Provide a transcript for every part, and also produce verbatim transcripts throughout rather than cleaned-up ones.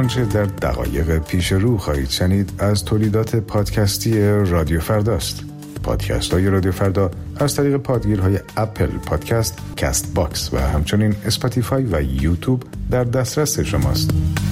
آنچه در دقایق پیش رو خواهید شنید از تولیدات پادکستی رادیو فرداست. پادکست های رادیو فردا از طریق پادگیرهای اپل پادکست، کست باکس و همچنین اسپاتیفای و یوتیوب در دسترس شماست.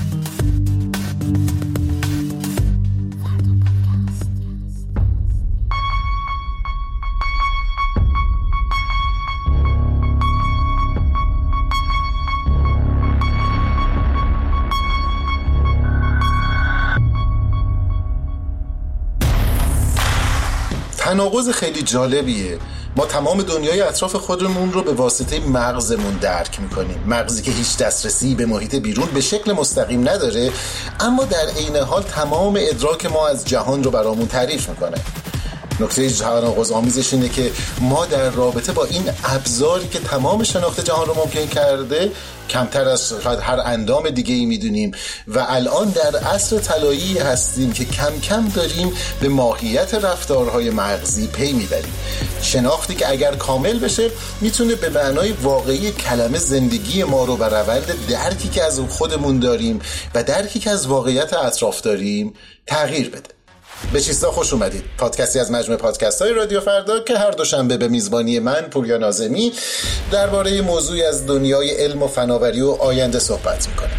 تناقض خیلی جالبیه. ما تمام دنیای اطراف خودمون رو به واسطه مغزمون درک میکنیم، مغزی که هیچ دسترسی به محیط بیرون به شکل مستقیم نداره، اما در عین حال تمام ادراک ما از جهان رو برامون تعریف میکنه. نکته تناقض آمیزش اینه که ما در رابطه با این ابزاری که تمام شناخت جهان رو ممکن کرده کمتر از هر اندام دیگه ای میدونیم و الان در عصر طلایی هستیم که کم کم داریم به ماهیت رفتارهای مغزی پی میبریم. شناختی که اگر کامل بشه میتونه به معنای واقعی کلمه زندگی ما رو و روند درکی که از خودمون داریم و درکی که از واقعیت اطراف داریم تغییر بده. به چیستا خوش اومدید. پادکستی از مجموعه پادکست های رادیو فردا که هر دوشنبه به میزبانی من پوریا ناظمی درباره موضوعی از دنیای علم و فناوری و آینده صحبت میکنه.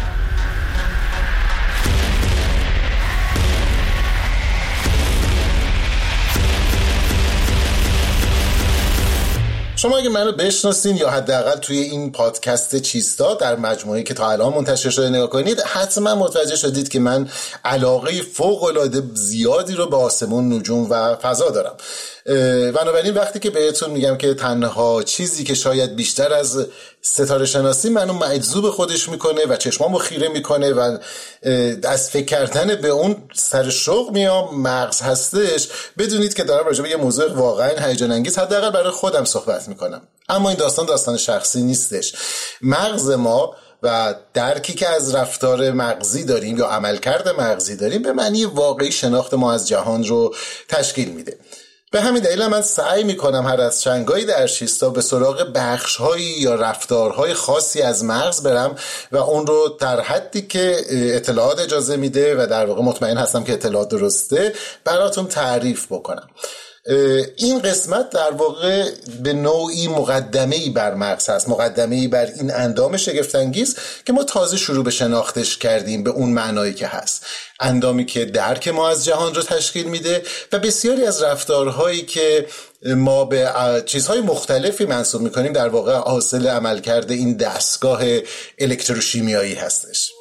شما اگه منو بشناسین یا حداقل توی این پادکست چیستا در مجموعه‌ای که تا الان منتشر شده نگاه کنید، حتما متوجه شدید که من علاقه فوق‌العاده زیادی رو به آسمون، نجوم و فضا دارم. بنابراین وقتی که بهتون میگم که تنها چیزی که شاید بیشتر از ستاره شناسی منو مجذوب خودش میکنه و چشمامو خیره میکنه و از فکر کردن به اون سر شوق میام مغز هستش، بدونید که دارم راجع به یه موضوع واقعا هیجان انگیز حداقل برای خودم صحبت میکنم. اما این داستان داستان شخصی نیستش. مغز ما و درکی که از رفتار مغزی داریم یا عملکرد مغزی داریم به معنی واقعی شناخت ما از جهان رو تشکیل میده. به همین دلیل من سعی میکنم هر از چنگایی در چیستا به سراغ بخش‌هایی یا رفتارهای خاصی از مغز برم و اون رو در حدی که اطلاعات اجازه میده و در واقع مطمئن هستم که اطلاعات درسته براتون تعریف بکنم. این قسمت در واقع به نوعی مقدمه‌ای بر مغز هست، مقدمه‌ای بر این اندام شگفت‌انگیز که ما تازه شروع به شناختش کردیم به اون معنایی که هست، اندامی که درک ما از جهان رو تشکیل میده و بسیاری از رفتارهایی که ما به چیزهای مختلفی منسوب میکنیم در واقع حاصل عملکرد این دستگاه الکتروشیمیایی هستش.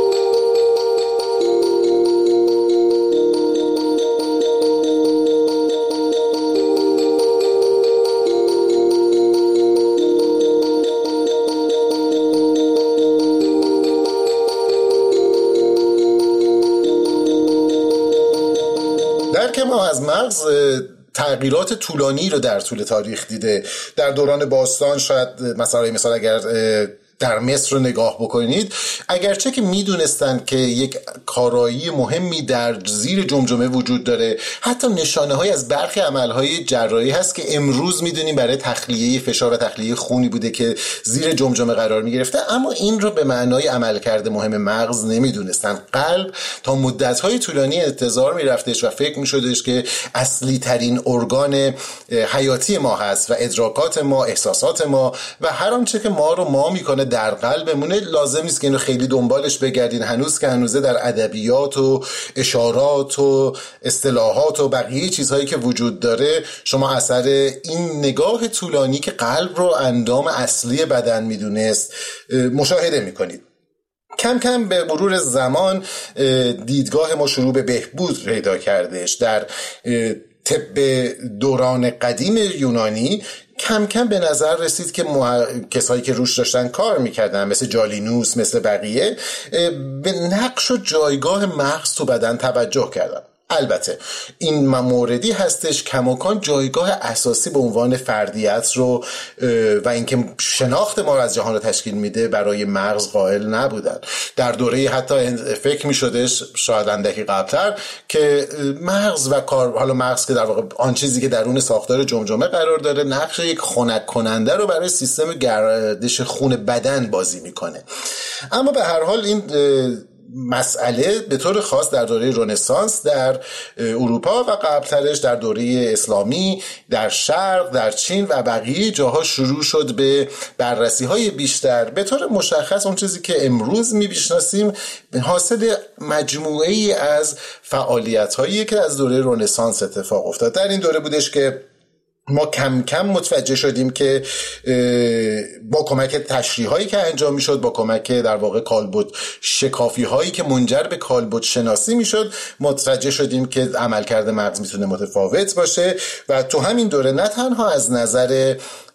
درک ما از مغز تغییرات طولانی رو در طول تاریخ دیده. در دوران باستان شاید مثلا مثلا اگر در مصر رو نگاه بکنید، اگرچه که میدونستن که یک کارایی مهمی در زیر جمجمه وجود داره، حتی نشانه های از برخی عملهای جراحی هست که امروز میدونیم برای تخلیه فشار و تخلیه خونی بوده که زیر جمجمه قرار میگرفته، اما این رو به معنای عملکرد مهم مغز نمیدونستن. قلب تا مدت‌های طولانی انتظار میرفتش و فکر میشدش که اصلی ترین ارگان حیاتی ما هست و ادراکات ما، احساسات ما و هر آنچه که ما رو ما میکنه در قلبمونه. لازم نیست که اینو خیلی دنبالش بگردین، هنوز که هنوزه در ادبیات و اشارات و اصطلاحات و بقیه چیزهایی که وجود داره شما اثر این نگاه طولانی که قلب رو اندام اصلی بدن میدونست مشاهده میکنید. کم کم به مرور زمان دیدگاه ما شروع به بهبود پیدا کردش. در طب دوران قدیم یونانی کم کم به نظر رسید که مح... کسایی که روش داشتن کار میکردن مثل جالینوس، مثل بقیه، به نقش و جایگاه مغز تو بدن توجه کردن. البته این موردی هستش کماکان جایگاه اساسی به عنوان فردیت رو و اینکه شناخت ما از جهان رو تشکیل میده برای مغز قائل نبودن. در دوره حتی فکر میشدش شاید اندکی قبلتر که مغز و کار، حالا مغز که در واقع آن چیزی که درون ساختار جمجمه قرار داره، نقش یک خنک کننده رو برای سیستم گردش خون بدن بازی میکنه. اما به هر حال این مسئله به طور خاص در دوره رنسانس در اروپا و قبلترش در دوره اسلامی در شرق، در چین و بقیه جاها شروع شد به بررسی های بیشتر. به طور مشخص اون چیزی که امروز می‌بشناسیم حاصل مجموعه ای از فعالیت هایی که از دوره رنسانس اتفاق افتاد. در این دوره بودش که ما کم کم متوجه شدیم که با کمک تشریح هایی که انجام می شد، با کمک در واقع کالبد شکافی هایی که منجر به کالبد شناسی می شد، متوجه شدیم که عملکرد مغز میتونه متفاوت باشه و تو همین دوره نه تنها از نظر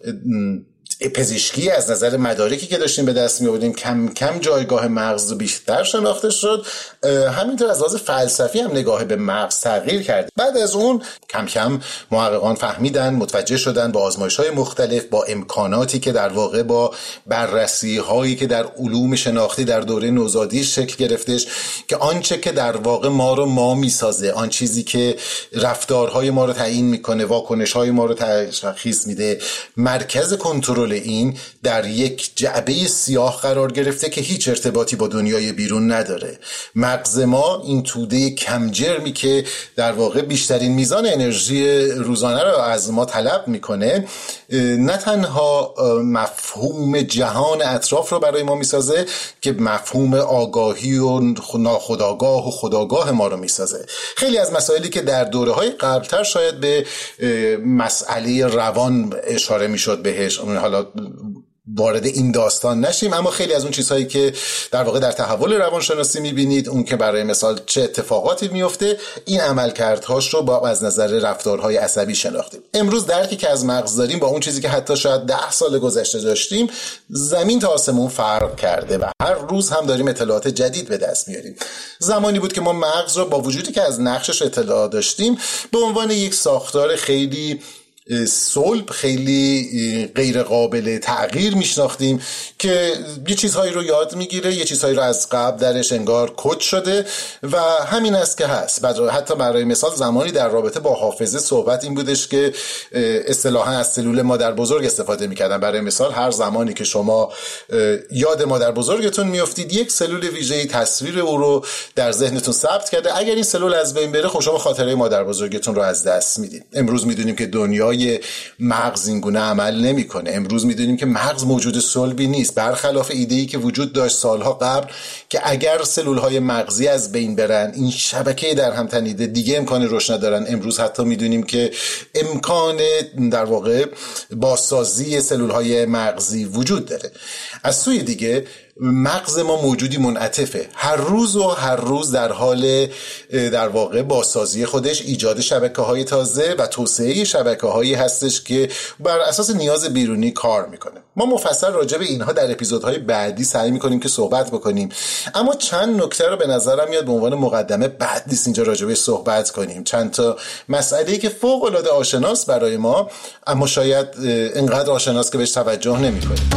پزشکی، از نظر مدارکی که داشتیم به دست می آوردیم کم کم جایگاه مغز بیشتر شناخته شد، همینطور از لحاظ فلسفی هم نگاه به مغز تغییر کرد. بعد از اون کم کم محققان فهمیدن، متوجه شدن با آزمایش‌های مختلف، با امکاناتی که در واقع با بررسی هایی که در علوم شناختی در دوره نوزادی شکل گرفتش، که آنچه که در واقع ما رو ما میسازه، آن چیزی که رفتارهای ما رو تعیین میکنه، واکنش‌های ما رو تشخیص میده، مرکز کنترل این در یک جعبه سیاه قرار گرفته که هیچ ارتباطی با دنیای بیرون نداره. مغز ما این توده کم جرمی که در واقع بیشترین میزان انرژی روزانه رو از ما طلب میکنه، نه تنها مفهوم جهان اطراف رو برای ما میسازه که مفهوم آگاهی و ناخودآگاه و خودآگاه ما رو میسازه. خیلی از مسائلی که در دوره‌های قبلتر شاید به مسئله روان اشاره میشد بهش، حالا وارد این داستان نشیم، اما خیلی از اون چیزهایی که در واقع در تحول روانشناسی میبینید، اون که برای مثال چه اتفاقاتی میفته، این عملکردهاش رو با از نظر رفتارهای عصبی شناختیم. امروز درکی که از مغز داریم با اون چیزی که حتی شاید ده سال گذشته داشتیم زمین تا آسمون فرق کرده و هر روز هم داریم اطلاعات جدید به دست میاریم. زمانی بود که ما مغز رو با وجودی که از نقشش اطلاع داشتیم به عنوان یک ساختار خیلی صلب، خیلی غیر قابل تغییر میشناختیم که یه چیزهایی رو یاد میگیره، یه چیزهایی رو از قبل درش انگار کد شده و همین است که هست. حتی برای مثال زمانی در رابطه با حافظه صحبت این بودش که اصطلاحاً از سلول مادر بزرگ استفاده میکردن. برای مثال هر زمانی که شما یاد مادر بزرگتون میافتید، یک سلول ویژه‌ای تصویر او رو در ذهنتون ثبت کرده. اگر این سلول از بین بره، خب شما خاطره مادر بزرگتون رو از دست میدید. امروز میدونیم که دنیا مغز این گونه عمل نمیکنه. امروز میدونیم که مغز موجود صلبی نیست، برخلاف ایده‌ای که وجود داشت سالها قبل که اگر سلول‌های مغزی از بین برن، این شبکه در هم تنیده دیگه امکان رشد ندارن. امروز حتی میدونیم که امکان در واقع بازسازی سلول‌های مغزی وجود داره. از سوی دیگه مغز ما موجودی منعطفه، هر روز و هر روز در حال در واقع بازسازی خودش، ایجاد شبکه‌های تازه و توسعه شبکه‌هایی هستش که بر اساس نیاز بیرونی کار میکنه. ما مفصل راجع به اینها در اپیزودهای بعدی سعی میکنیم که صحبت بکنیم، اما چند نکته رو به نظرم میاد به عنوان مقدمه بعد نیست اینجا راجع بهش صحبت کنیم. چند تا مسئله‌ای که فوق‌العاده آشناس برای ما، اما شاید اینقدر آشناس که بهش توجه نمی‌کنیم.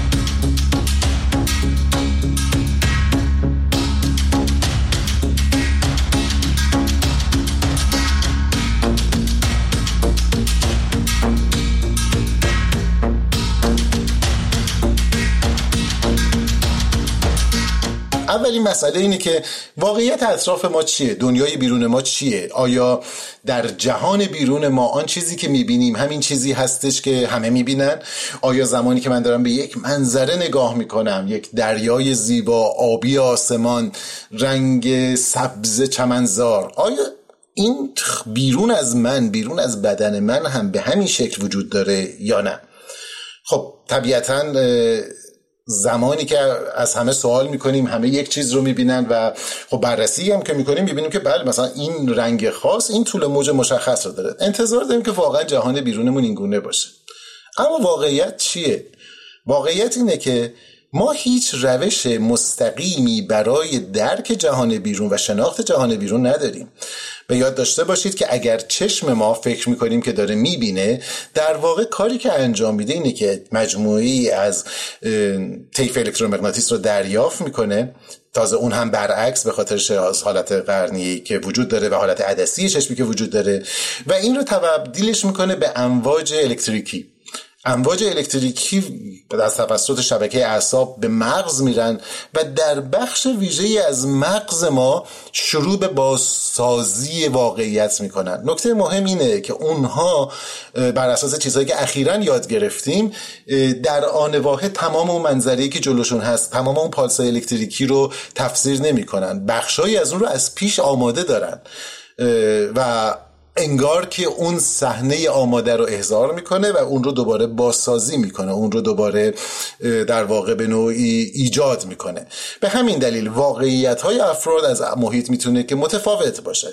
اولین مسئله اینه که واقعیت اطراف ما چیه؟ دنیای بیرون ما چیه؟ آیا در جهان بیرون ما آن چیزی که میبینیم همین چیزی هستش که همه میبینن؟ آیا زمانی که من دارم به یک منظره نگاه میکنم، یک دریای زیبا، آبی آسمان، رنگ سبز چمنزار، آیا این بیرون از من، بیرون از بدن من هم به همین شکل وجود داره یا نه؟ خب طبیعتاً زمانی که از همه سوال میکنیم، همه یک چیز رو میبینن و خب بررسی هم که میکنیم میبینیم که بله مثلا این رنگ خاص این طول موج مشخص رو داره. انتظار داریم که واقعا جهان بیرونمون این گونه باشه. اما واقعیت چیه؟ واقعیت اینه که ما هیچ روش مستقیمی برای درک جهان بیرون و شناخت جهان بیرون نداریم. به یاد داشته باشید که اگر چشم ما فکر میکنیم که داره میبینه، در واقع کاری که انجام میده اینه که مجموعی از طیف الکترومغناطیس رو دریافت میکنه، تازه اون هم برعکس به خاطر از حالت قرنیه‌ای که وجود داره و حالت عدسی چشمی که وجود داره، و این رو تبدیلش میکنه به امواج الکتریکی. امواج الکتریکی از توسط شبکه اعصاب به مغز میرن و در بخش ویژه‌ای از مغز ما شروع به بازسازی واقعیت میکنن. نکته مهم اینه که اونها بر اساس چیزهایی که اخیراً یاد گرفتیم در آن واحد تمام اون منظری که جلوشون هست، تمام اون پالس‌های الکتریکی رو تفسیر نمیکنن، بخشایی از اون رو از پیش آماده دارن و انگار که اون صحنه آماده رو احضار میکنه و اون رو دوباره بازسازی میکنه، اون رو دوباره در واقع به نوعی ایجاد میکنه. به همین دلیل واقعیت‌های افراد از محیط میتونه که متفاوت باشه.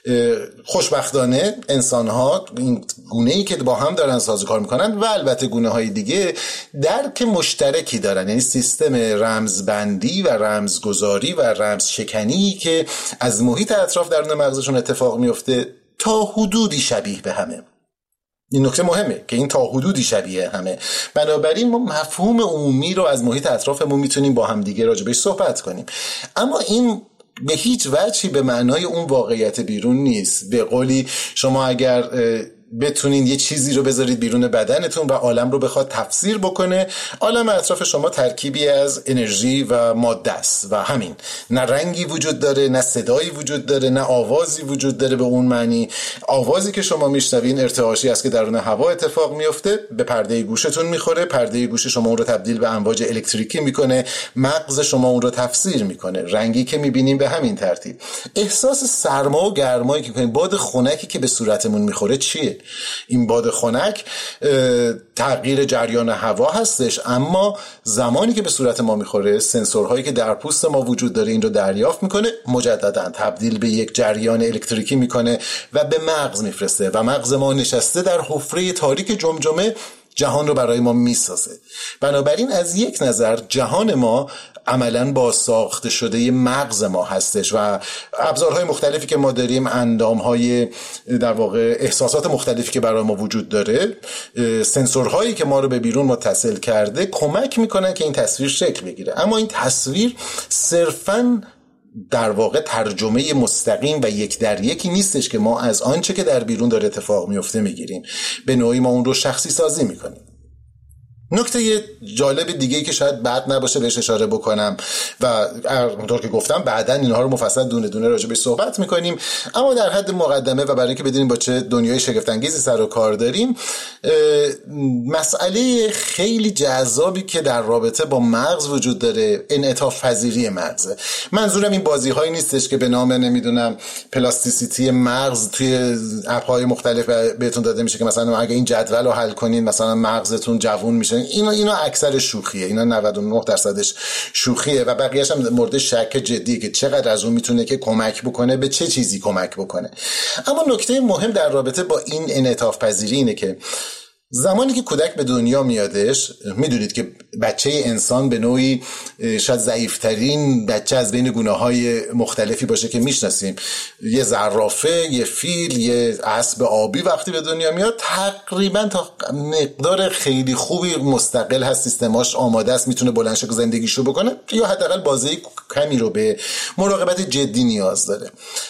خوشبختانه انسان‌ها این گونه‌ای که با هم دارن سازوکار میکنن و البته گونه‌های دیگه درک مشترکی دارن، یعنی سیستم رمزبندی و رمزگذاری و رمزشکنی که از محیط اطراف درون مغزشون اتفاق میفته تا حدودی شبیه به همه. این نکته مهمه که این تا حدودی شبیه همه، بنابراین ما مفهوم عمومی رو از محیط اطرافمون میتونیم با هم دیگه راجبش صحبت کنیم، اما این به هیچ وجهی به معنای اون واقعیت بیرون نیست. به قولی شما اگر بتونین یه چیزی رو بذارید بیرون بدنتون و عالم رو بخواد تفسیر بکنه، عالم اطراف شما ترکیبی از انرژی و ماده است و همین، نه رنگی وجود داره، نه صدایی وجود داره، نه آوازی وجود داره به اون معنی. آوازی که شما میشنوین ارتعاشی است که درون هوا اتفاق میفته، به پرده گوشتون میخوره، پرده گوش شما اون رو تبدیل به امواج الکتریکی میکنه، مغز شما اون رو تفسیر میکنه. رنگی که میبینیم به همین ترتیب. احساس سرما و گرمایی که میکنیم، باد خنکی که به صورتمون میخوره چیه؟ این باد خنک تغییر جریان هوا هستش، اما زمانی که به صورت ما میخوره سنسورهایی که در پوست ما وجود داره این رو دریافت میکنه، مجددا تبدیل به یک جریان الکتریکی میکنه و به مغز میفرسته و مغز ما نشسته در حفره تاریک جمجمه جهان رو برای ما میسازه. بنابراین از یک نظر جهان ما عملاً با ساخته شده مغز ما هستش و ابزارهای مختلفی که ما داریم، اندامهای در واقع احساسات مختلفی که برای ما وجود داره، سنسورهایی که ما رو به بیرون متصل کرده کمک میکنن که این تصویر شکل بگیره. اما این تصویر صرفاً در واقع ترجمه مستقیم و یک در یکی نیستش که ما از آنچه که در بیرون داره اتفاق میفته میگیریم، به نوعی ما اون رو شخصی سازی میکنیم. نکته جالب دیگه‌ای که شاید بد نباشه بهش اشاره بکنم و همونطور که گفتم بعداً اینها رو مفصل دونه دونه راجع بهش صحبت میکنیم، اما در حد مقدمه و برای اینکه بدونیم با چه دنیای شگفت انگیزی سر و کار داریم، مسئله خیلی جذابی که در رابطه با مغز وجود داره انعطاف پذیری مغزه. منظورم این بازی‌هایی نیستش که به نام نمیدونم پلاستیسیتی مغز توی اپ‌های مختلف بهتون داده میشه که مثلا اگه این جدول رو حل کنین مثلا مغزتون جوون میشه. اینا اینا اکثر شوخیه، اینا نود و نه درصدش شوخیه و بقیه‌اش هم مورد شک جدیه که چقدر از اون میتونه که کمک بکنه، به چه چیزی کمک بکنه. اما نکته مهم در رابطه با این انعطاف پذیری اینه که زمانی که کودک به دنیا میادش، میدونید که بچه انسان به نوعی شاید ضعیفترین بچه از بین گونه‌های مختلفی باشه که میشناسیم. یه زرافه، یه فیل، یه اسب آبی وقتی به دنیا میاد تقریبا تا مقدار خیلی خوبی مستقل هست، سیستماش آماده است، میتونه بلند شه زندگیشو بکنه یا حداقل بازی کمی رو به مراقبت جدی نیاز داره.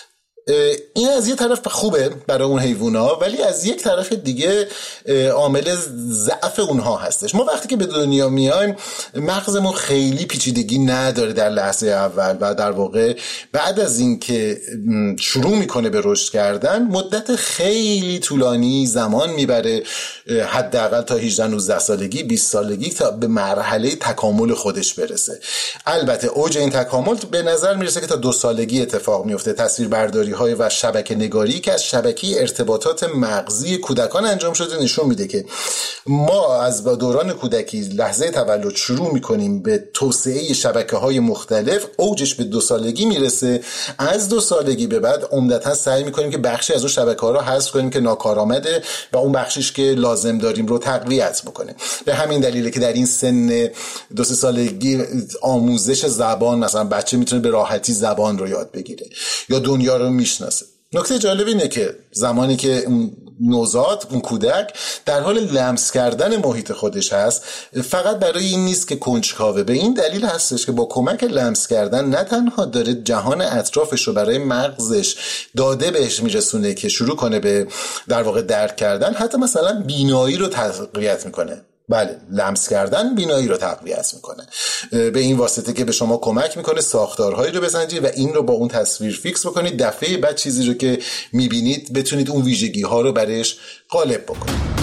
این از یه طرف خوبه برای اون حیوونا، ولی از یک طرف دیگه عامل ضعف اونها هستش. ما وقتی که به دنیا میایم مغزمون خیلی پیچیدگی نداره در لحظه اول و در واقع بعد از این که شروع میکنه به رشد کردن مدت خیلی طولانی زمان میبره، حداقل تا هجده نوزده سالگی بیست سالگی تا به مرحله تکامل خودش برسه. البته اوج این تکامل به نظر میرسه که تا دو سالگی اتفاق میفته. تصویربرداری های و شبکه نگاری که از شبکه ارتباطات مغزی کودکان انجام شده نشون میده که ما از دوران کودکی لحظه تولد شروع میکنیم به توسعه شبکه های مختلف، اوجش به دو سالگی میرسه. از دو سالگی به بعد عمدتا سعی میکنیم که بخشی از اون شبکه ها رو حذف کنیم که ناکارآمده و اون بخشیش که لازم داریم رو تقویت بکنیم. به همین دلیله که در این سن دو سه سالگی آموزش زبان، مثلا بچه میتونه به راحتی زبان رو یاد بگیره یا دنیا رو میشناسه. نکته جالب اینه که زمانی که اون نوزاد، اون کودک در حال لمس کردن محیط خودش هست، فقط برای این نیست که کنجکاوه، به این دلیل هستش که با کمک لمس کردن نه تنها داره جهان اطرافش رو برای مغزش داده بهش میرسونه که شروع کنه به در واقع درک کردن، حتی مثلا بینایی رو تقویت میکنه. بله، لمس کردن بینایی رو تقویت میکنه به این واسطه که به شما کمک میکنه ساختارهایی رو بسنجید و این رو با اون تصویر فیکس بکنید، دفعه بعد چیزی رو که میبینید بتونید اون ویژگی ها رو برش غالب بکنید.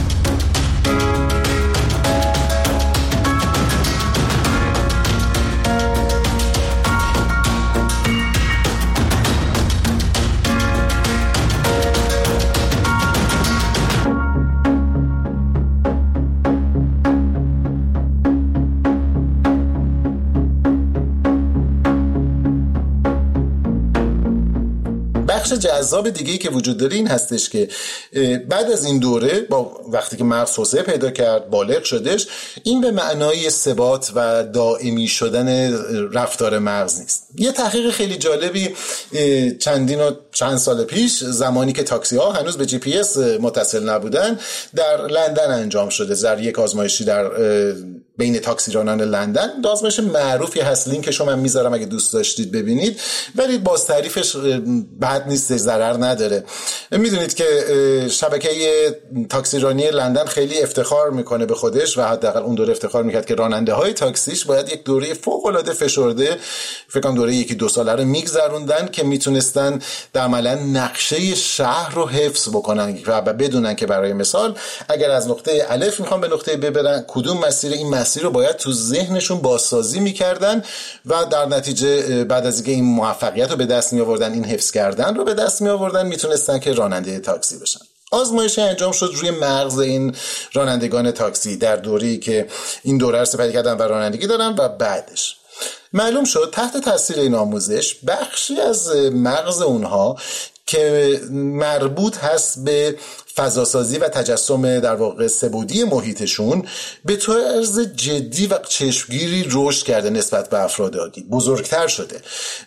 بخش جذاب دیگه‌ای که وجود داره این هستش که بعد از این دوره با وقتی که مغز توسعه پیدا کرد، بالغ شدش، این به معنای ثبات و دائمی شدن رفتار مغز نیست. یه تحقیق خیلی جالبی چندین و چند سال پیش، زمانی که تاکسی ها هنوز به جی پی اس متصل نبودن، در لندن انجام شده. در یک آزمایشی در بین تاکسی رانان لندن، آزمایش معروفی هست، لینکشو من میذارم اگه دوست داشتید ببینید، ولی باز تعریفش بد نیست، ضرر نداره. میدونید که شبکه تاکسی رانی لندن خیلی افتخار میکنه به خودش و حداقل اون دوره افتخار میکرد که راننده های تاکسیش باید یک دوره فوق العاده فشرده، فکر کنم دوره یکی دو ساله رو میگذروندن که میتونستن در عملا نقشه شهر رو حفظ بکنن و بدونن که برای مثال اگر از نقطه الف میخوان به نقطه ب برن، کدوم مسیر این مسیر رو باید تو ذهنشون بازسازی میکردن و در نتیجه بعد از اینکه این موفقیت رو به دست می آوردن، این حفظ کردن رو به دست می آوردن، میتونستن که راننده تاکسی بشن. آزمایشی انجام شد روی مغز این رانندگان تاکسی در دوره‌ای که این دوره رو سپری کردن و رانندگی دارن و بعدش معلوم شد تحت تاثیر این آموزش بخشی از مغز اونها که مربوط هست به فضاسازی و تجسم در واقع سه‌بعدی محیطشون به طرز جدی و چشمگیری رشد کرده نسبت به افراد عادی، بزرگتر شده.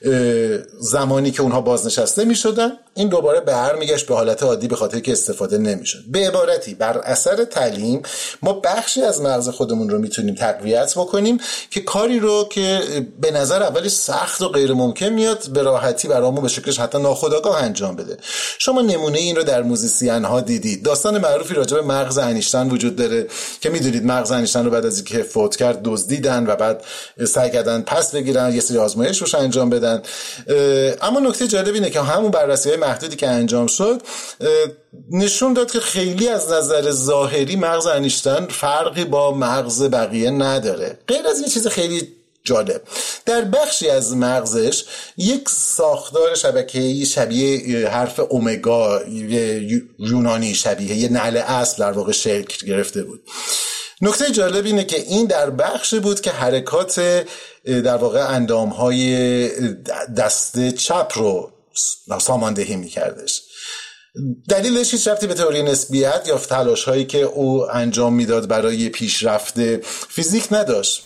زمانی که اونها بازنشسته می شدن این دوباره برمیگشت به حالت عادی به خاطر که استفاده نمی شد. به عبارتی بر اثر تعلیم ما بخشی از مغز خودمون رو میتونیم تقویت بکنیم که کاری رو که به نظر اولی سخت و غیر ممکن میاد به راحتی برامون به شکلش حتی ناخودآگاه انجام بده. شما نمونه این رو در موزیسین ها دیدید. داستان معروفی راجع به مغز انیشتین وجود داره که میدونید مغز انیشتین رو بعد از اینکه فوت کرد دزدیدن و بعد سعی کردن پس بگیرن، یه سری آزمایش روش انجام بدن. اما نکته جالب اینه که همون بررسی‌های محدودی که انجام شد نشون داد که خیلی از نظر ظاهری مغز انیشتین فرقی با مغز بقیه نداره، غیر از یه چیز خیلی جالب. در بخشی از مغزش یک ساختار شبکه‌ای شبیه حرف اومگا یونانی، شبیه یه نعل اصل در واقع شکل گرفته بود. نکته جالب اینه که این در بخشی بود که حرکات در واقع اندام‌های دست چپ رو ساماندهی می‌کردش. دلیلش هیچ ربطی به تئوری نسبیت یا تلاش‌هایی که او انجام میداد برای پیشرفت فیزیک نداشت.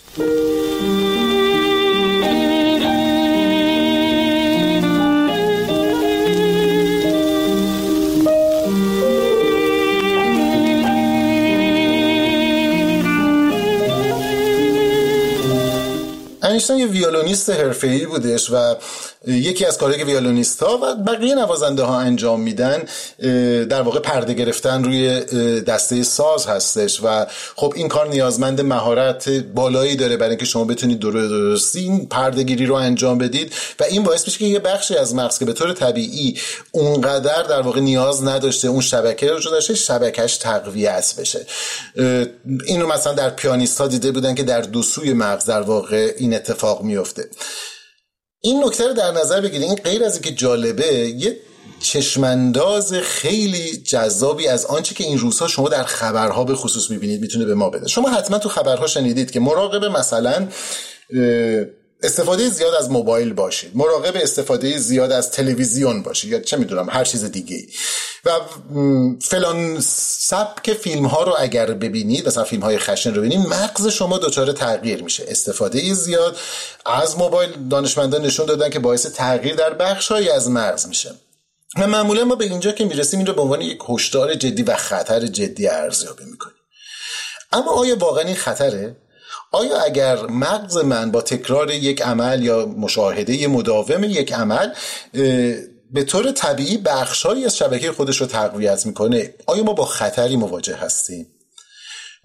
انیشتین یه ویولونیست حرفه‌ای بودش و یکی از کارهایی که ویولونیست‌ها و بقیه نوازنده ها انجام میدن در واقع پرده گرفتن روی دسته ساز هستش و خب این کار نیازمند مهارت بالایی داره برای اینکه شما بتونید درستی این پرده گیری رو انجام بدید و این باعث میشه که یه بخشی از مغز که به طور طبیعی اونقدر در واقع نیاز نداشته اون شبکه رو داشته، شبکهش تقویت بشه. اینو مثلا در پیانیست‌ها دیده بودن که در دو سوی مغز در واقع این اتفاق میفته. این نکته رو در نظر بگیرید. این غیر از اینکه جالبه، یه چشمانداز خیلی جذابی از آنچه که این روزها شما در خبرها به خصوص میبینید میتونه به ما بده. شما حتما تو خبرها شنیدید که مراقب مثلا استفاده زیاد از موبایل باشید، مراقب استفاده زیاد از تلویزیون باشید یا چه میدونم هر چیز دیگه و فلان سبک فیلم ها رو اگر ببینید، مثلا فیلم های خشن رو ببینید، مغز شما دچار تغییر میشه. استفاده زیاد از موبایل دانشمندان نشون دادن که باعث تغییر در بخش های از مغز میشه و معمولا ما به اینجا که میرسیم این رو به عنوان یک هشدار جدی و خطر جدی ارزیابی میکنیم. اما آیا واقعا این خطره؟ آیا اگر مغز من با تکرار یک عمل یا مشاهده مداوم یک عمل به طور طبیعی بخش‌هایی از شبکه خودش رو تقویت میکنه، آیا ما با خطری مواجه هستیم؟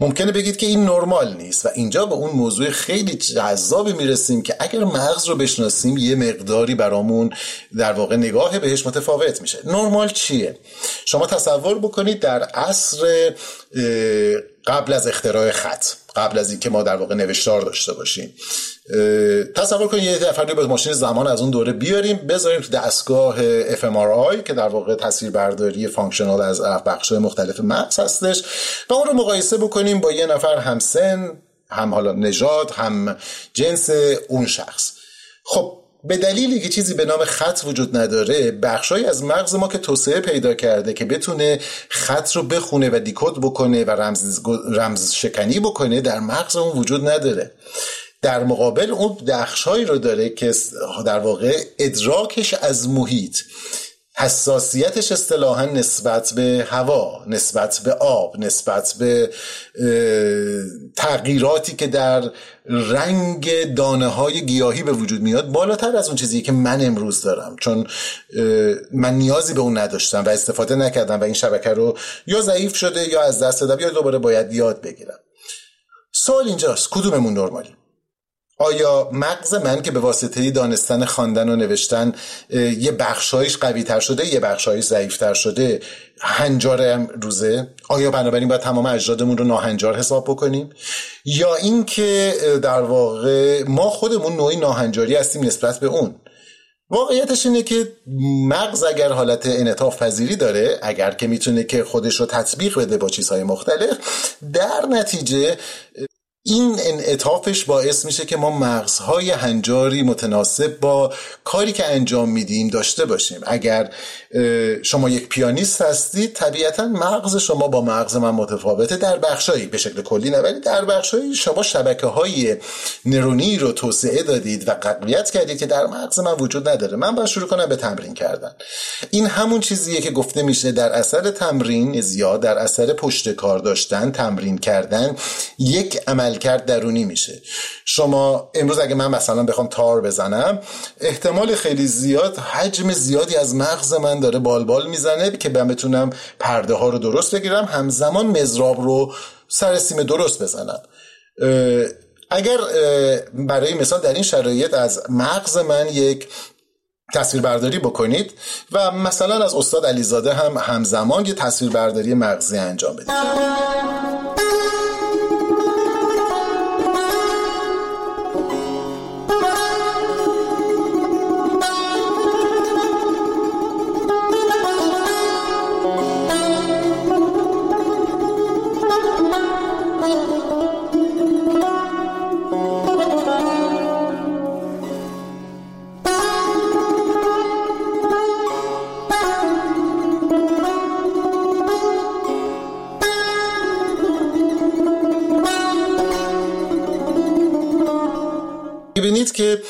ممکنه بگید که این نرمال نیست و اینجا به اون موضوع خیلی جذابی میرسیم که اگر مغز رو بشناسیم یه مقداری برامون در واقع نگاه بهش متفاوت میشه. نرمال چیه؟ شما تصور بکنید در عصر قبل از اختراع خط، قبل از اینکه ما در واقع نوشتار داشته باشیم، تصور کنید یه نفری با ماشین زمان از اون دوره بیاریم بذاریم تو دستگاه اف ام آر آی که در واقع تصویربرداری فانکشنال از بخش‌های مختلف مغز هستش و اون رو مقایسه بکنیم با یه نفر هم سن، هم حالا نژاد، هم جنس اون شخص. خب به دلیلی که چیزی به نام خط وجود نداره، بخشای از مغز ما که توسعه پیدا کرده که بتونه خط رو بخونه و دیکود بکنه و رمز رمز شکنی بکنه در مغز اون وجود نداره. در مقابل اون بخشایی رو داره که در واقع ادراکش از محیط، حساسیتش اصطلاحاً نسبت به هوا، نسبت به آب، نسبت به تغییراتی که در رنگ دانه‌های گیاهی به وجود میاد بالاتر از اون چیزی که من امروز دارم، چون من نیازی به اون نداشتم و استفاده نکردم و این شبکه رو یا ضعیف شده یا از دست دادم یا دوباره باید یاد بگیرم. سوال اینجاست کدوممون نرمالی؟ آیا مغز من که به واسطه دانستن خواندن و نوشتن یه بخشایش قوی تر شده، یه بخشایش ضعیف تر شده، هنجارم روزه؟ آیا بنابراین باید تمام اجدادمون رو ناهنجار حساب بکنیم؟ یا این که در واقع ما خودمون نوعی ناهنجاری هستیم نسبت به اون؟ واقعیتش اینه که مغز اگر حالت انعطاف پذیری داره، اگر که میتونه که خودش رو تطبیق بده با چیزهای مختلف، در نتیجه این انعطافش باعث میشه که ما مغزهای هنجاری متناسب با کاری که انجام میدیم داشته باشیم. اگر شما یک پیانیست هستید طبیعتا مغز شما با مغز من متفاوته در بخشایی، به شکل کلی نه ولی در بخشایی شما شبکه‌های نورونی رو توسعه دادید و تقویت کردید که در مغز من وجود نداره. من باید شروع کنم به تمرین کردن. این همون چیزیه که گفته میشه در اثر تمرین زیاد، در اثر پشت کار داشتن، تمرین کردن، یک عملکرد درونی میشه. شما امروز اگه من مثلا بخوام تار بزنم، احتمال خیلی زیاد حجم زیادی از مغز من داره بال بال میزنه که من بتونم پرده ها رو درست بگیرم، همزمان مضراب رو سر سیم درست بزنم. اگر برای مثال در این شرایط از مغز من یک تصویربرداری بکنید و مثلا از استاد علیزاده هم همزمان یه تصویربرداری مغزی انجام بدید. ببینید که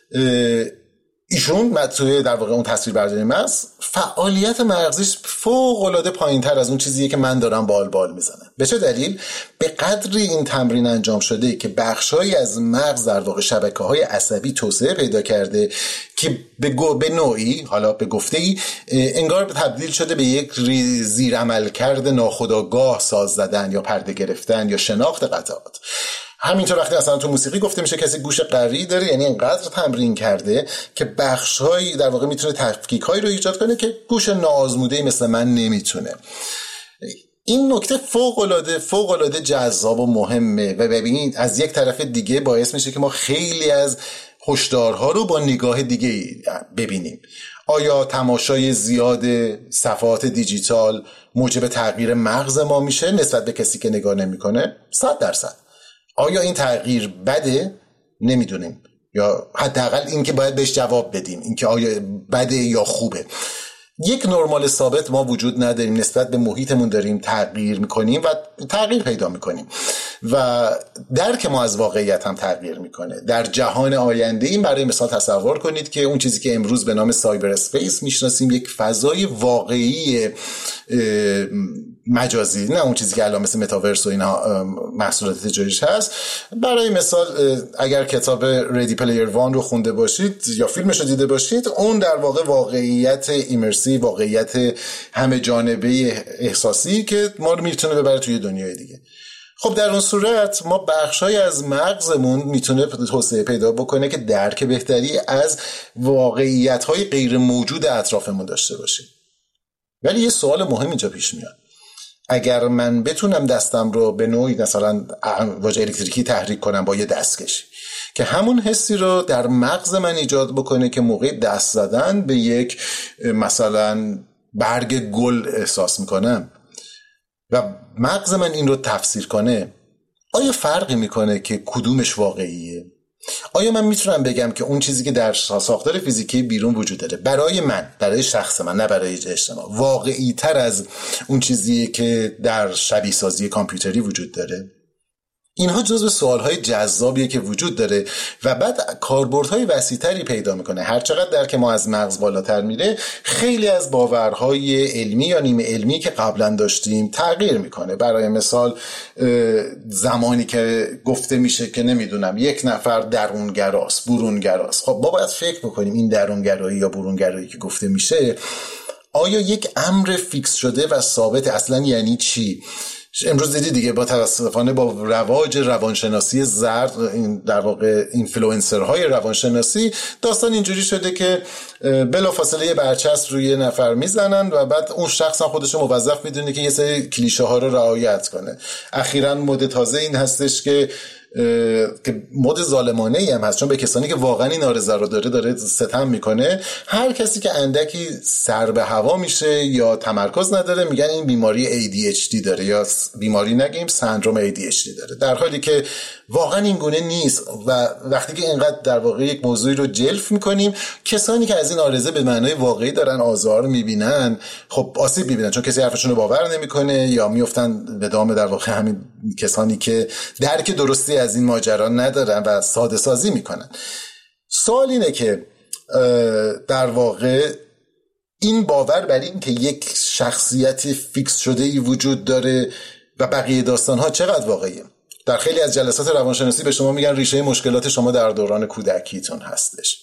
ایشون توی در واقع اون تصویربرداری مغز فعالیت مغزیش فوق العاده پایین‌تر از اون چیزیه که من دارم بال بال میزنم. به چه دلیل؟ به قدری این تمرین انجام شده که بخشایی از مغز در واقع شبکه‌های عصبی توسعه پیدا کرده که به, به نوعی، حالا به گفته‌ای، انگار تبدیل شده به یک زیر عملکرد ناخودآگاه ساز زدن یا پرده گرفتن یا شناخت قطعات. همینطور وقتی اصلا تو موسیقی گفته میشه کسی گوش قوی داره، یعنی اینقدر تمرین کرده که بخش‌هایی در واقع میتونه تفکیک‌هایی رو ایجاد کنه که گوش ناآزموده‌ای مثل من نمیتونه. این نکته فوق‌العاده فوق‌العاده جذاب و مهمه و ببینید از یک طرف دیگه باعث میشه که ما خیلی از هشدارها رو با نگاه دیگه ببینیم. آیا تماشای زیاد صفحات دیجیتال موجب تغییر مغز ما میشه نسبت به کسی که نگاه نمیکنه؟ صد درصد. آیا این تغییر بده؟ نمیدونیم، یا حداقل این که باید بهش جواب بدیم، این که آیا بده یا خوبه. یک نرمال ثابت ما وجود نداریم، نسبت به محیطمون داریم تغییر میکنیم و تغییر پیدا میکنیم و درک ما از واقعیت هم تغییر میکنه. در جهان آینده این برای مثال تصور کنید که اون چیزی که امروز به نام سایبر اسپیس میشناسیم یک فضای واقعی مجازی، نه اون چیزی که الان مثل متاورس و اینها محصولات تجاریش هست. برای مثال اگر کتاب ردی پلیر وان رو خونده باشید یا فیلمش رو دیده باشید، اون در واقع واقعیت ایمرسی، واقعیت همه جانبه احساسی که ما رو میتونه ببره توی دنیای دیگه. خب در اون صورت ما بخشای از مغزمون میتونه توسعه پیدا بکنه که درک بهتری از واقعیت‌های غیر موجود اطرافمون داشته باشیم. ولی یه سوال مهم اینجا پیش میاد. اگر من بتونم دستم رو به نوعی مثلا واژه الکتریکی تحریک کنم با یه دستکش که همون حسی رو در مغز من ایجاد بکنه که موقع دست زدن به یک مثلا برگ گل احساس میکنم و مغز من این رو تفسیر کنه، آیا فرقی میکنه که کدومش واقعیه؟ آیا من میتونم بگم که اون چیزی که در ساختار فیزیکی بیرون وجود داره برای من، برای شخص من، نه برای اجتماع، واقعی تر از اون چیزیه که در شبیه سازی کامپیوتری وجود داره؟ اینها جزو سوالهای جذابیه که وجود داره و بعد کاربردهای وسیع‌تری پیدا میکنه. هر چقدر درک ما از مغز بالاتر میره، خیلی از باورهای علمی یا نیمه علمی که قبلا داشتیم تغییر میکنه. برای مثال زمانی که گفته میشه که نمیدونم یک نفر درونگراست، برونگراست، خب ما باید فکر بکنیم این درونگرایی یا برونگرایی که گفته میشه آیا یک امر فیکس شده و ثابت اصلا یعنی چی؟ امروز دیدی دیگه با توسطانه با رواج روانشناسی زرد، این در واقع اینفلوئنسرهای روانشناسی، داستان اینجوری شده که بلافاصله یه برچسب روی نفر میزنن و بعد اون شخص هم خودش رو موظف میدونه که یه سری کلیشه ها رو رعایت کنه. اخیراً مد تازه این هستش که که مد ظالمانه ای هم هست، چون به کسانی که واقعا این آرزه رو داره داره ستم میکنه. هر کسی که اندکی سر به هوا میشه یا تمرکز نداره میگن این بیماری ای دی اچ دی داره، یا بیماری نگیم سندروم ای دی اچ دی داره، در حالی که واقعا این گونه نیست. و وقتی که اینقدر در واقع یک موضوعی رو جلف میکنیم، کسانی که از این آرزه به معنای واقعی دارن آزار میبینن، خب آسیب میبینن، چون کسی حرفشون رو باور نمیکنه یا میافتن به دام در واقع همین کسانی که درک درستی از این ماجرا ندارن و ساده سازی میکنن. سوال اینه که در واقع این باور بر این که یک شخصیت فیکس شده ای وجود داره و بقیه داستانها چقدر واقعیه؟ در خیلی از جلسات روانشناسی به شما میگن ریشه مشکلات شما در دوران کودکیتون هستش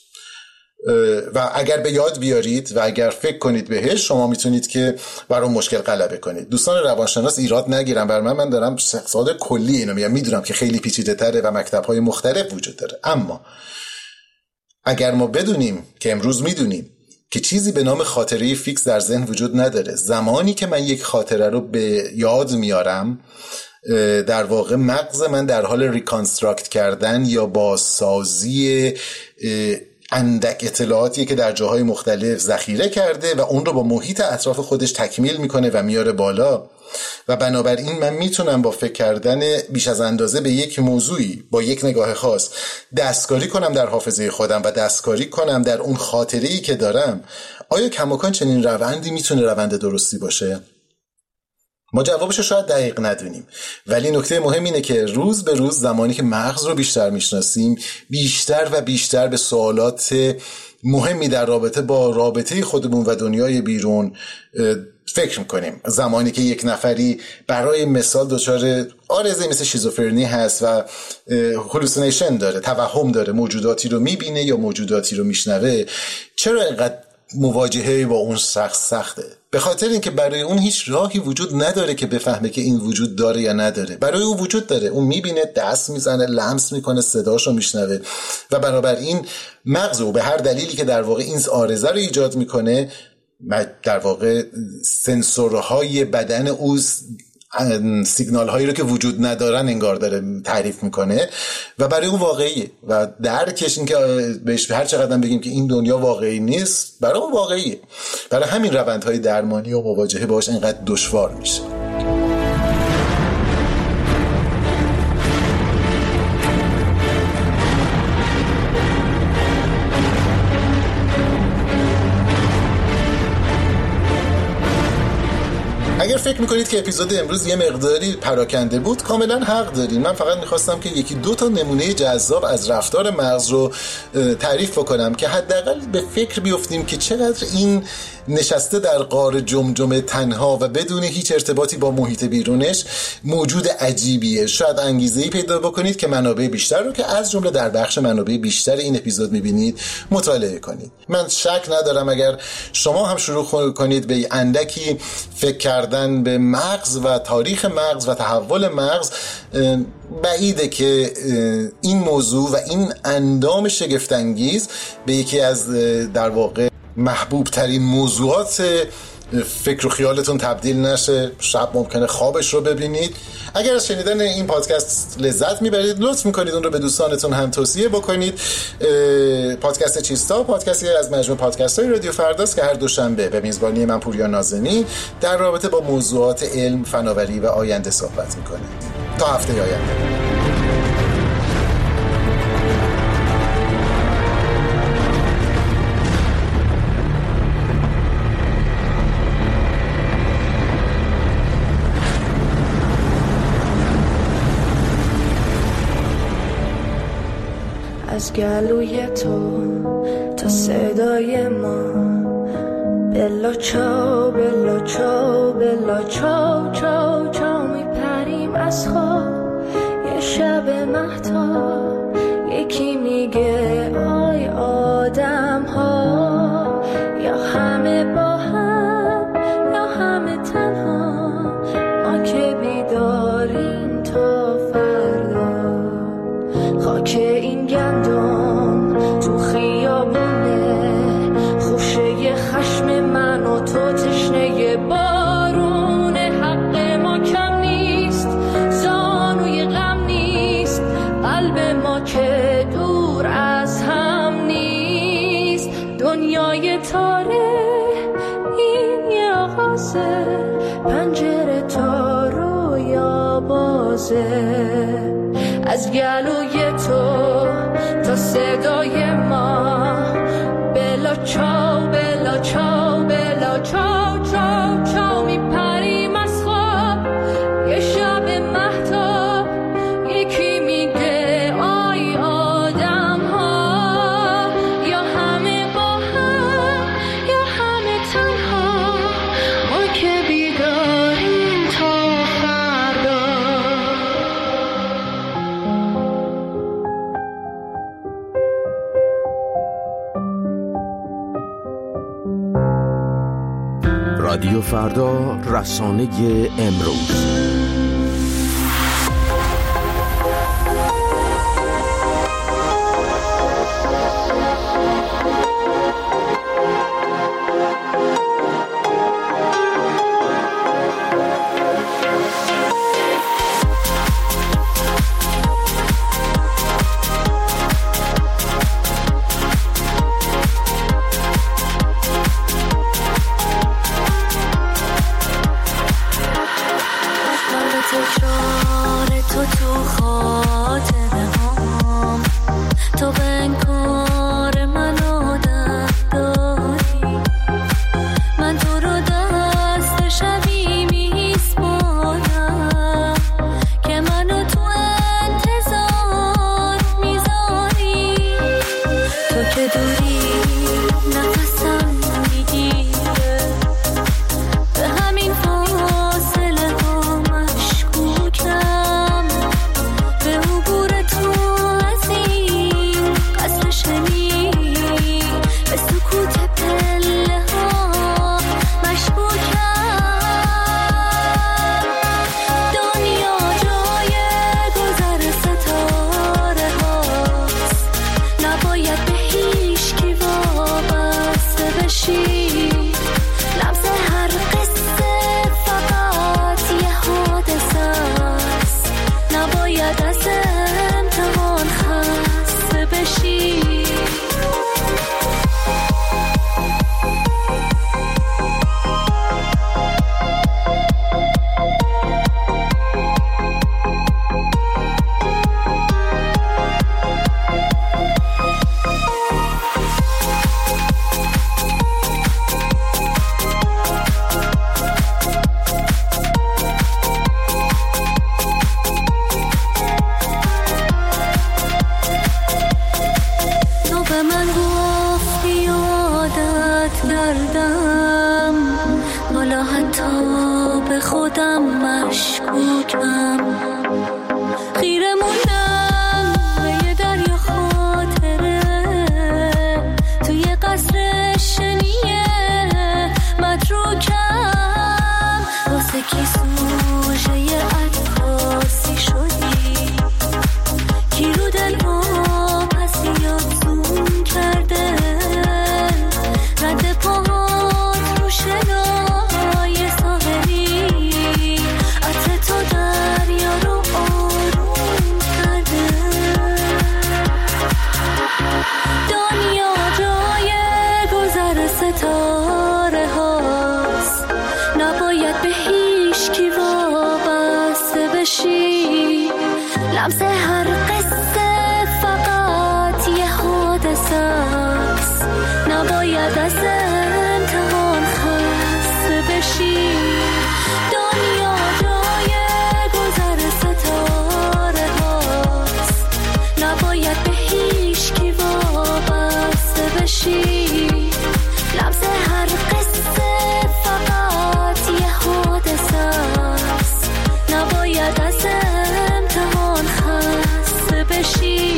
و اگر به یاد بیارید و اگر فکر کنید بهش، شما میتونید که بر اون مشکل غلبه کنید. دوستان روانشناس ایراد نگیرن بر من، من دارم اقتصاد کلی اینو میگم، میدونم که خیلی پیچیده تره و مکتب‌های مختلف وجود داره، اما اگر ما بدونیم که امروز میدونیم که چیزی به نام خاطره فیکس در ذهن وجود نداره، زمانی که من یک خاطره رو به یاد میارم، در واقع مغز من در حال ریکانستراکت کردن یا بازسازی اندک اطلاعاتی که در جاهای مختلف ذخیره کرده و اون رو با محیط اطراف خودش تکمیل میکنه و میاره بالا. و بنابراین من میتونم با فکر کردن بیش از اندازه به یک موضوعی با یک نگاه خاص دستکاری کنم در حافظه خودم و دستکاری کنم در اون خاطره‌ای که دارم. آیا کماکان چنین روندی میتونه روند درستی باشه؟ ما جوابش رو شاید دقیق ندونیم، ولی نکته مهم اینه که روز به روز زمانی که مغز رو بیشتر میشناسیم، بیشتر و بیشتر به سوالات مهمی در رابطه با رابطه خودمون و دنیای بیرون فکر میکنیم. زمانی که یک نفری برای مثال دچار آرزه مثل شیزوفرنی هست و هلوسینیشن داره، توهم داره، موجوداتی رو میبینه یا موجوداتی رو میشنوه، چرا اینقدر مواجهه با اون شخص سخته؟ به خاطر اینکه برای اون هیچ راهی وجود نداره که بفهمه که این وجود داره یا نداره. برای اون وجود داره، اون میبینه، دست میزنه، لمس میکنه، صداشو میشنوه و بنابراین مغز او به هر دلیلی که در واقع این آرزه رو ایجاد میکنه، در واقع سنسورهای بدن او سیگنال هایی رو که وجود ندارن انگار داره تعریف میکنه و برای اون واقعیه و درکش این که بهش هر چقدر بگیم که این دنیا واقعی نیست، برای اون واقعیه. برای همین روندهای درمانی و مواجهه باهاش اینقدر دشوار میشه. اگر فکر میکنید که اپیزود امروز یه مقداری پراکنده بود، کاملا حق دارین. من فقط میخواستم که یکی دو تا نمونه جذاب از رفتار مغز رو تعریف بکنم که حداقل به فکر بیفتیم که چقدر این نشسته در غار جمجمه تنها و بدون هیچ ارتباطی با محیط بیرونش موجود عجیبیه. شاید انگیزه‌ای پیدا بکنید که منابع بیشتر رو که از جمله در بخش منابع بیشتر این اپیزود می‌بینید مطالعه کنید. من شک ندارم اگر شما هم شروع کنید به اندکی فکر کردن به مغز و تاریخ مغز و تحول مغز، بعیده که این موضوع و این اندام شگفت‌انگیز به یکی از در واقع محبوب ترین موضوعات فکر و خیالتون تبدیل نشه. شب ممکنه خوابش رو ببینید. اگر از شنیدن این پادکست لذت میبرید لطف میکنید اون رو به دوستانتون هم توصیه بکنید. پادکست چیستا پادکستی از مجموع پادکست های رادیو فرداست که هر دوشنبه به میزبانی من پوریا نازنین در رابطه با موضوعات علم، فناوری و آینده صحبت میکنه. تا هفته آینده. از گلوی تو تا صدای ما، بلا چاو بلا چاو بلا چاو چاو چاو میپریم از خواب. یه شب مهتاب یکی میگه آی آدم ها، یا همه با هم یا همه تنها، ما که بیداریم تا فردا. خاک این گندم تو خیابونه، خوشه خشم من و تو تشنه بارونه. حق ما کم نیست، زانوی غم نیست، قلب ما که دور از هم نیست. دنیای تاره این یه آغازه، پنجره تا رویا بازه. از گلوی تو تا صدای ما، بلا چاو بلا چاو بلا چاو چاو چاو میپریم از خواب. یه شب مهتاب یکی میگه آی آدم ها، یا همه با هم یا همه تنها، ما که بیداریم تا فردا. رادیو فردا، رسانه امروز. به خودم مشکوکم، خیره موندم به یه دریا خاطره توی قصر شنیه متروکم، واسه کی سوژه یه عکاسی شدی، کی رو دل ما پس یاد زوم کرده، رد پاهات رو شنای ساحلی، عطر تو دریا رو آروم کرده، دنیا جای گذر ستاره هاست، نباید به هیچ کی وابسته بشی، لمس هر قصه فقط یه حادثه است، نباید از امتحان خسته بشی، دنیا جای گذر ستاره هاست، نباید به هیچ کی وابسته بشی، لمس هر قصه فقط یه حادثه است، نباید از امتحان خسته بشی.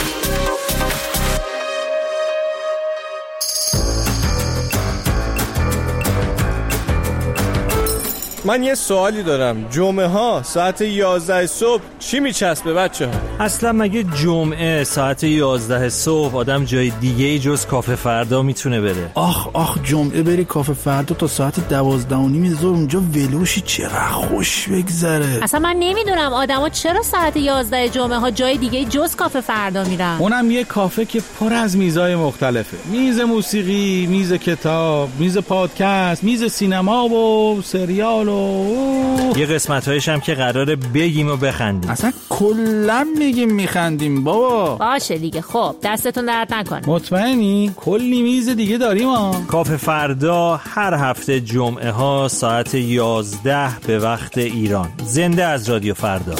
من یه سوالی دارم، جمعه ها ساعت یازده صبح چی میچسبه بچه ها؟ اصلا مگه جمعه ساعت یازده صبح آدم جای دیگه جز کافه فردا میتونه بره؟ آخ آخ جمعه بری کافه فردا تا ساعت دوازده و نیم ظهر اونجا ولوشی، چقدر خوش بگذره. اصلا من نمیدونم آدما چرا ساعت یازده جمعه ها جای دیگه جز کافه فردا میرن. اونم یه کافه که پر از میزای مختلفه، میز موسیقی، میز کتاب، میز پادکست، میز سینما و سریال و یه قسمت‌هایش هم که قراره بگیم و بخندیم. اصلا کلا میگیم میخندیم بابا. باشه دیگه، خب دستتون درد نکنه. مطمئنی؟ کلی میز دیگه داریم ها. کافه فردا هر هفته جمعه ها ساعت یازده به وقت ایران. زنده از رادیو فردا.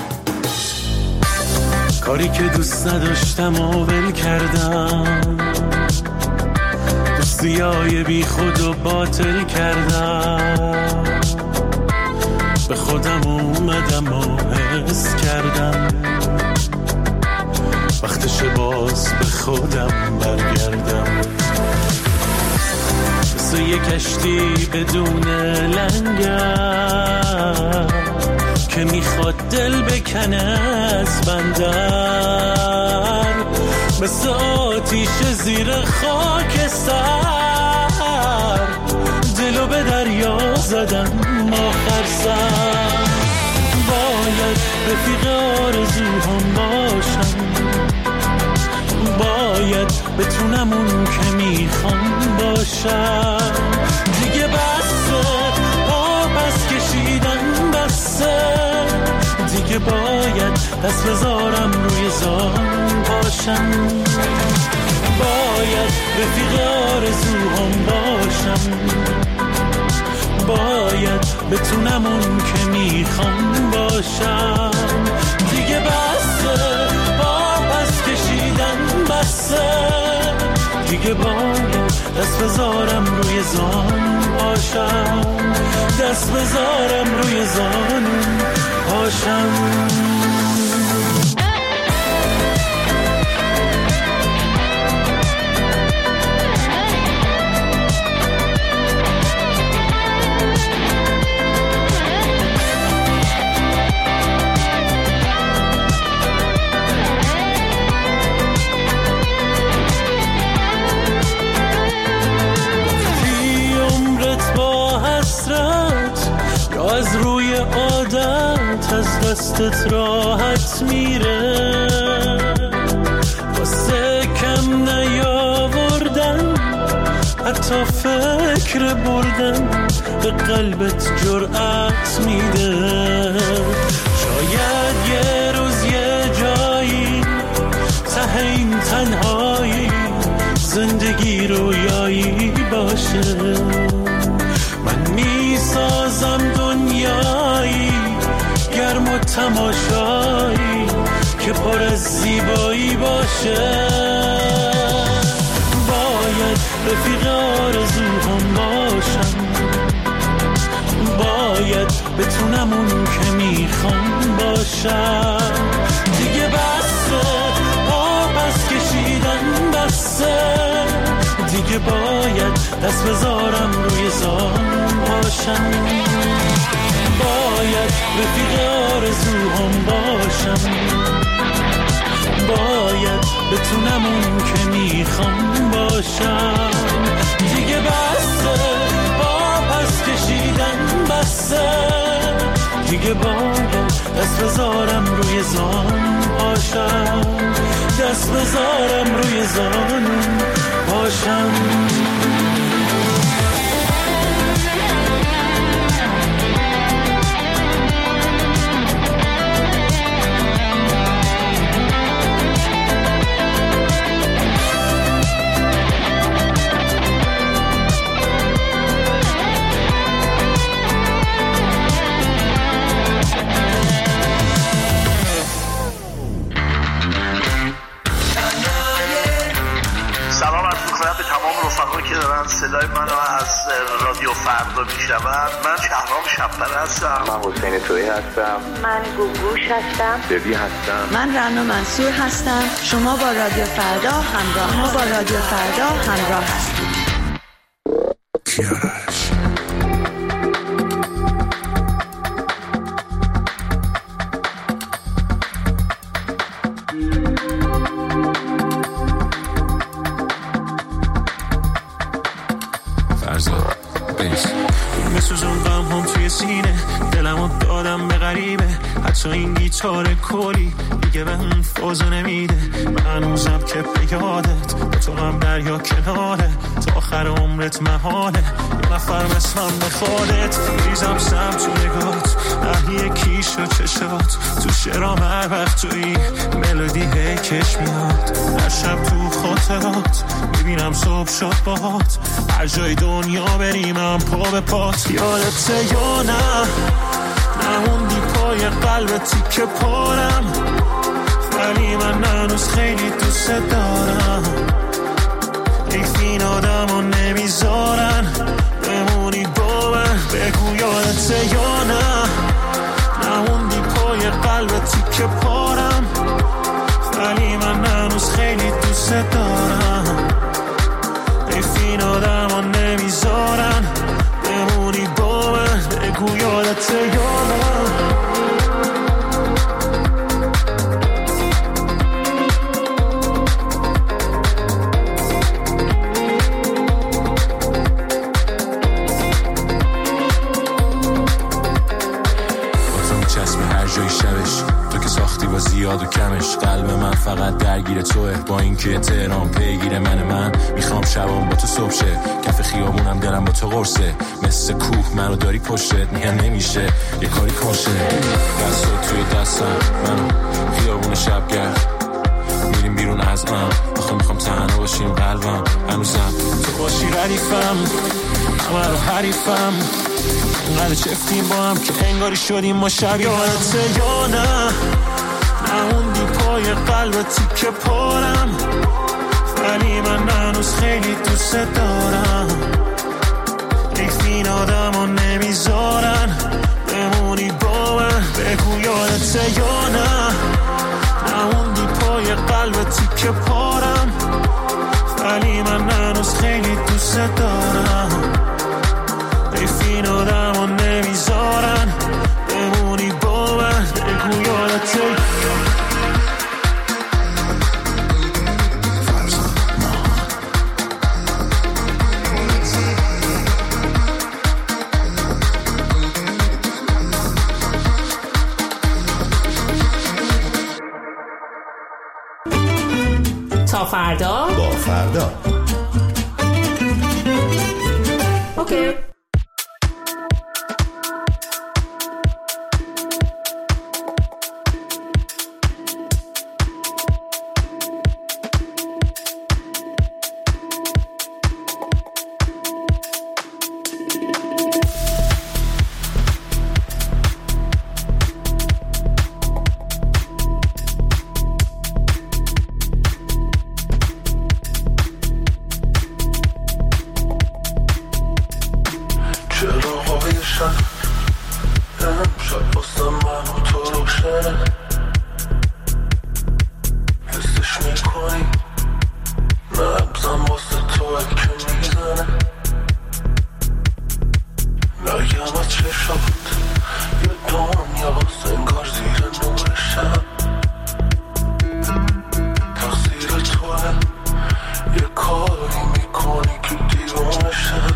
کاری که دوست نداشتم و ول کردم، دوستیای بی خود و باطل کردم، به خودم اومدم و حس کردم وقتش باز به خودم برگردم، مثل یه کشتی بدون لنگر که میخواد دل بکنه از بندر، مثل آتیش زیر خاک سر دلو به دریا زدم آخر سر، باید رفیق آرزوهام باشم، باید بتونم اون که میخوام باشم، دیگه بسه پا پس کشیدن بسه، دیگه باید دست بذارم روی زان باشم، باید رفیق آرزوهام باشم، باید بتونم اون که میخوام باشم، دیگه بسه با پس کشیدن بسه، دیگه باید دست بذارم روی زان باشم، دست بذارم روی زان باشم. از روی عادت از دستت راحت میره، واسه کم نیاوردن حتی فکر بردن به قلبت جرأت میده، شاید یه روز یه جایی ته این تنهایی زندگی رویایی باشه، من میسازم دنیایی گرم و تماشایی که پر از زیبایی باشه، باید رفیق آرزوهام باشم، باید بتونم اون که میخوام باشم. دیگه بسه آبس کشیدن بسه، دیگه باید دست بذارم روی زان باشم. باید رفیق آرزوهام باشم، باید بتونم اون که میخوام باشم. دیگه بسه با پس کشیدن بسه، دیگه باید دست بذارم روی زان باشم، دست بذارم روی زان باشم. به تمام رفقایی که دارن صدای منو از رادیو فردا میشنون. من شهرام شب‌پره هستم. من حسین تویی هستم. من گوگوش هستم. ببی هستم. من رنا منصور هستم. شما با رادیو فردا همراه ما با رادیو فردا همراه هستید. حتی این گیتار کلی دیگه به اون فوزو نمیده. من هنوزم که به یادت با تو هم دریا کناره، تا آخر عمرت محاله یه نفر مثلم بخوادت. ریزم سم تو نگات نهی کیش و چشات، تو شرام هر وقت توی ملودی هی کش میاد. هر شب تو خاطرات میبینم صبح شد باهات، هر جای دنیا بریم هم پا به پات. یادته یا نه نموندی پای قلب تیکه پارم، ولی من هنوز خیلی دوست دارم. حیف این آدم رو نمیذارن بمونی با من. بگو یادته یا نه نموندی پای قلب تیکه پارم، ولی من هنوز خیلی دوست دارم. حیف این آدم رو نمیذارن بمونی با من. بگو یادته یا نه. زیاد و کمش قلب من فقط درگیر توه، با اینکه تهران پیگیر من من میخوام شبام با تو صبح شه. کف خیابونم دلم با تو قرصه، مثل کوه منو داری پشتت میگن نمیشه یه کاری کنشه. دستات توی دستم منو خیابون شبگرد میریم بیرون از من. آخه میخوام تنها باشیم قلبم هنوزم تو باشی ردیفم، همه رو حریفم. انقدر چفتیم با هم که انگاری شدیم ما شبیه. یادته یا نه نموندی پای قلب تیکه پارم، ولی من هنوز خیلی دوست دارم. حیف این آدم رو نمیذارن بمونی با من. بگو یادته یا نه نموندی پای قلب تیکه پارم، ولی من هنوز خیلی دوست دارم. حیف این آدم رو نمیذارن بمونی با من. بگو یادته. تا فردا با فردا. اوکی. امشب واسه من و تو روشنه، حسش میکنی نبزم واسه توه که میزنه، نگم از چشات یه دنیا انگار زیر نور شب، تقصیر توه یه کاری میکنی که دیوانه شب.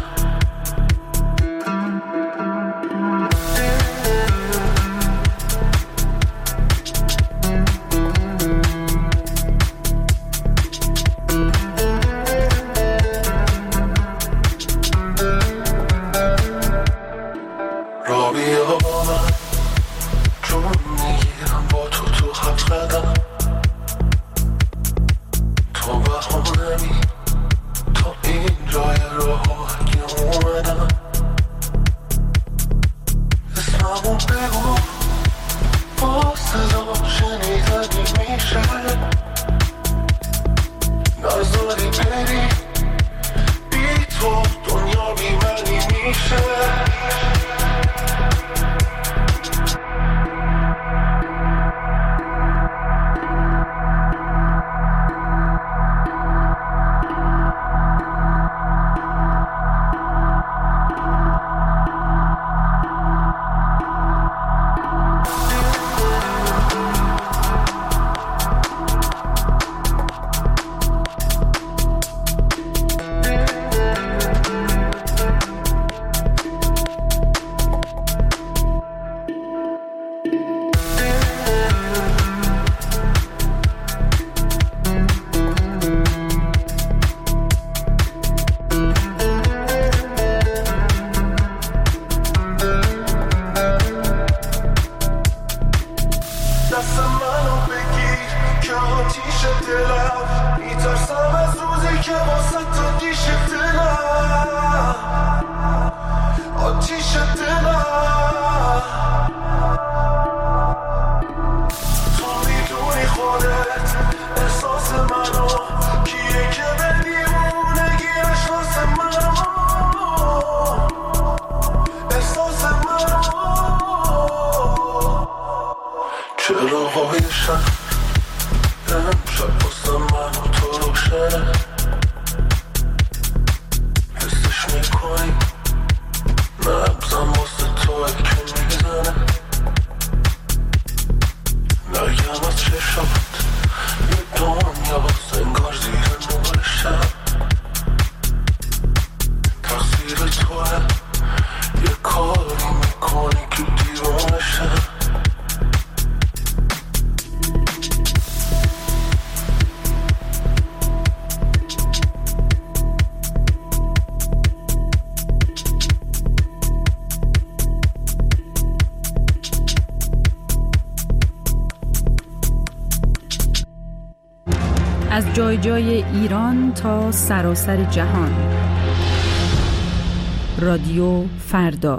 از جای جای ایران تا سراسر جهان. رادیو فردا.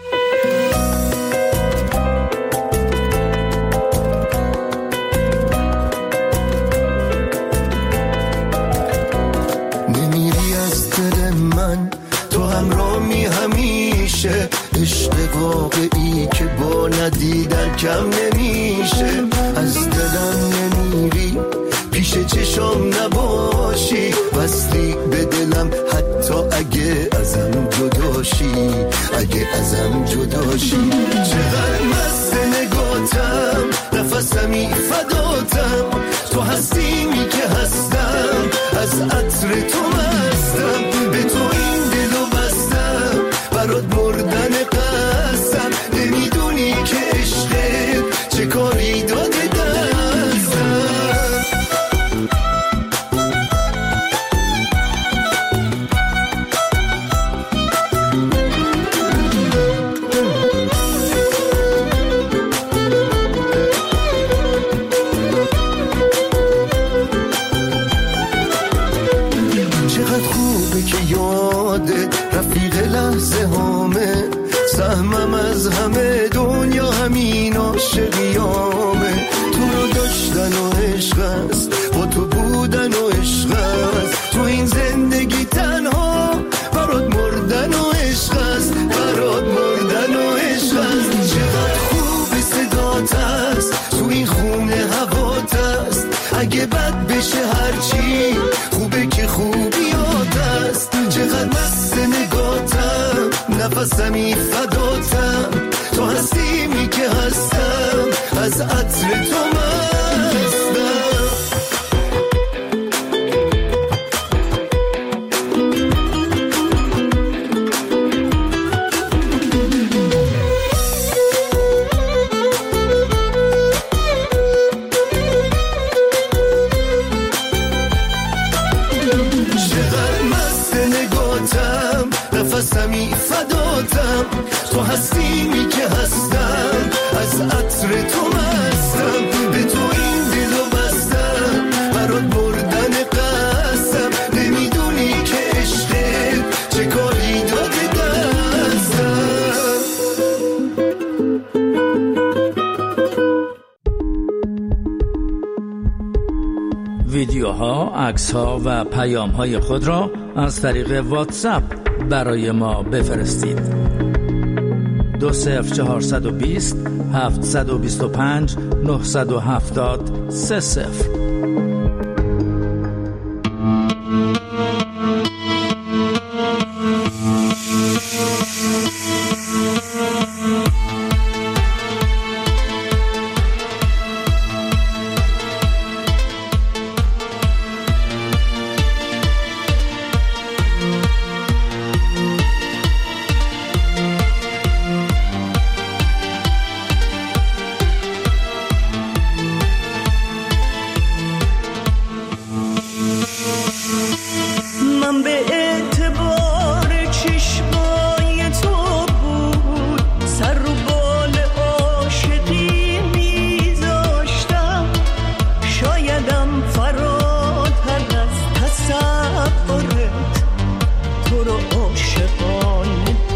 نمیری از دل من، تو همراهی همیشه، عشق واقعی که با ندیدن کم نمیشه. از دلم نمیری، پیش چشام نباشی، وصلی به دلم حتی اگه ازم جداشی، اگه ازم جداشی. چقدر مست نگاتم، نفسمی فداتم، تو هستیمی که هستم، از عطر تو مستم، به تو این دلو بستم، برات مردن قسم، نمیدونی که عشقت چه کاری داده دستم. سهمم از همه دنیا همین عاشقیامه، تو رو داشتن و عشق است، با تو بودن و عشق است، تو این زندگی تنها برات مردن و عشق است، برات مردن و عشق است. نفسمی فداتم، تو هستیمی که هستم، از عطر تو مستم. نفسمی فداتم، تو هستیمی که هستم، از عطر تو مستم. به تو این دلو بستم، برات بردن قسم. نمیدونی که عشقت چه کاری داده دستم. ویدیوها، عکس‌ها و پیام‌های خود را از طریق واتساپ برای ما بفرستید. دو صفر چهارصد و بیست هفتصد و بیست و پنج نهصد و هفتاد سه صفر.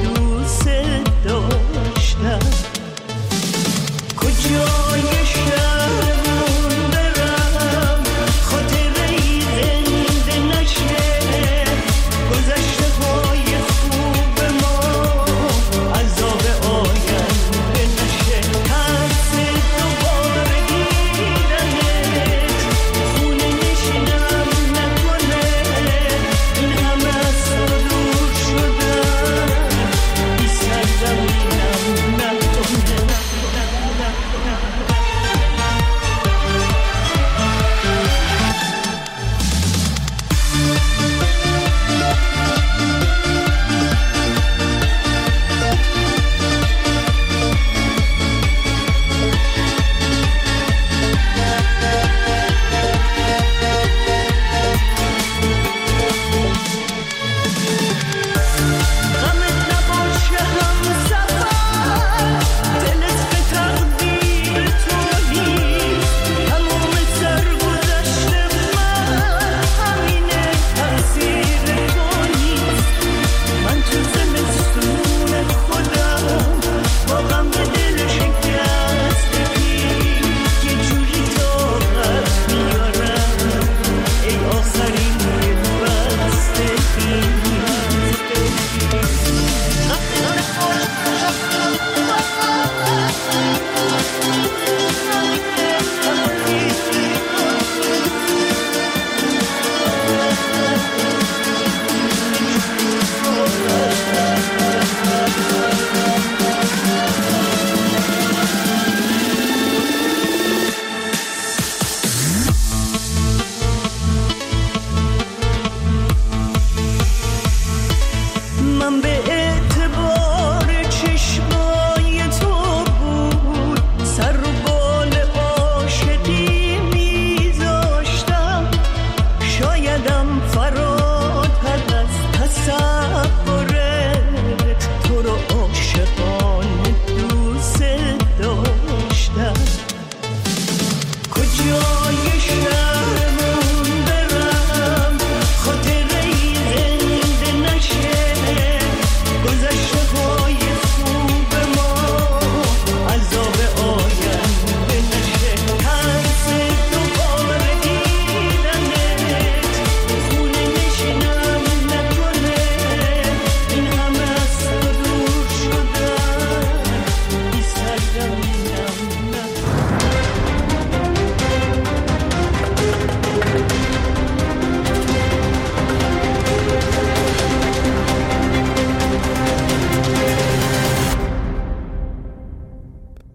کجای شهر